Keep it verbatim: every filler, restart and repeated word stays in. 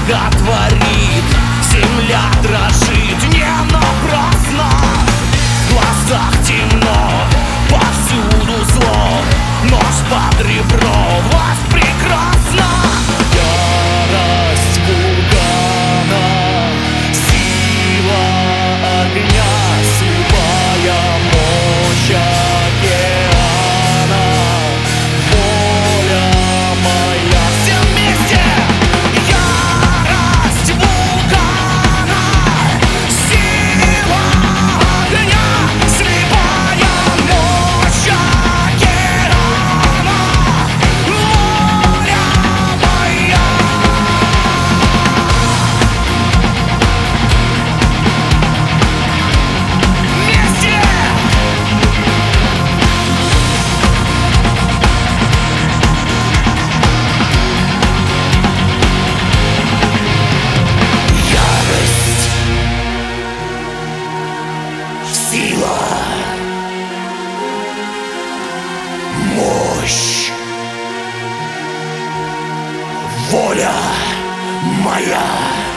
Бога творит, земля дрожит не напрасно. В глазах темно, повсюду зло, нож под ребро, власть прекрасна. Ярость вулкана, сила огня, слепая мощь океана, воля моя. Все вместе! Ярость вулкана, сила огня, слепая мощь океана, воля моя. Вместе! Ярость, сила, мощь, воля моя.